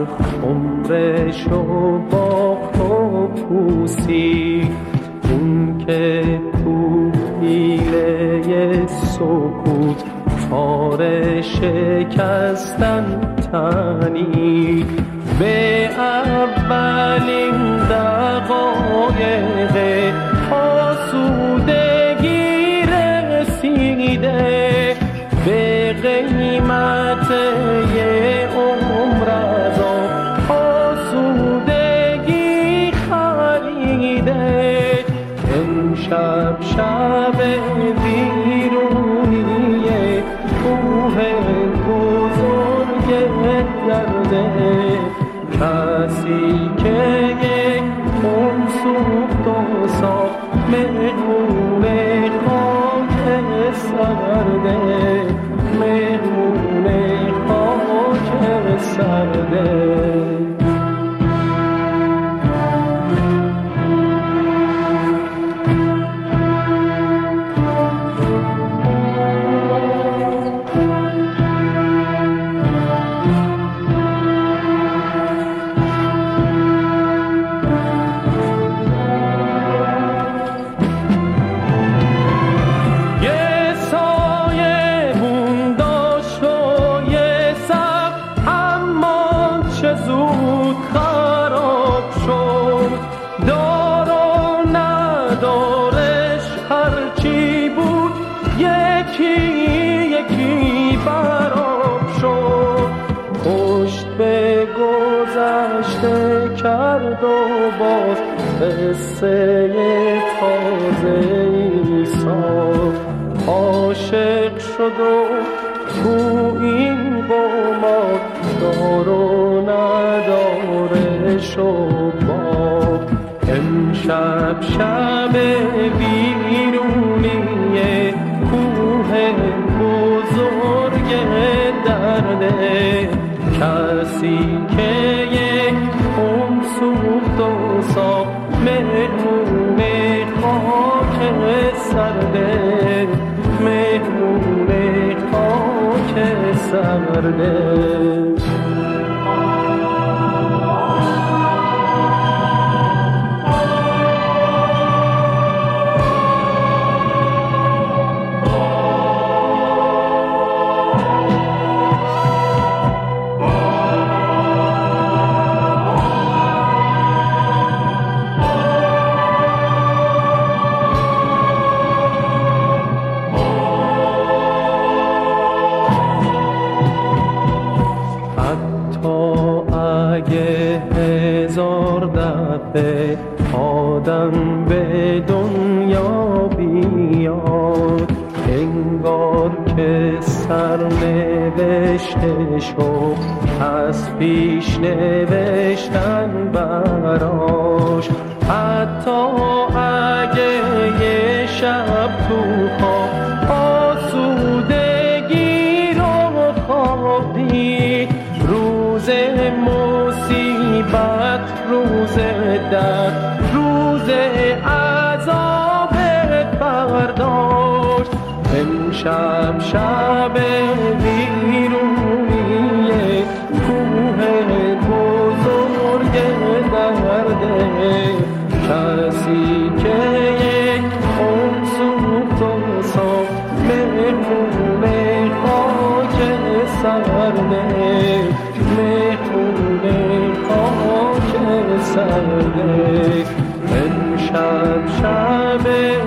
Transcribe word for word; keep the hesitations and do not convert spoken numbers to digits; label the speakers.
Speaker 1: عمرشو باخت و پوسید، اون که تو پیله سکوت تار شکستن تنی به اولین دقایق آسودگی رسیده، به قیمت یه عمر از آسودگی خریده. امشب شب ویرونی کوه بزرگ درده، کسی که یک خون سوخت و ساخت مهمون خاک سرده، مهمون خاک سرده. کرد و باز قصه تازه‌ای ساخت، عاشق شد و تو این قمار دار و ندارش و باخت. امشب شب ویرونی کوه بزرگ درده، کسی که خون سوخت و ساخت مهمون خاک سرده، مهمون خاک سرده. اگه هزار دفعه آدم به دنیا بیاد، انگار که سرنوشته شو از پیش نوشتن براش. حتی اگه یه شب تو خواب آسودگی رو خوابی، روز مصیبت، روز درد، روز عذاب برداشت. امشب شب ویرونی کوه بزرگ درده، کسی که یک خون سوخت و ساخت مهمون خاک سرده، مهمون خاک سرده. امشب شب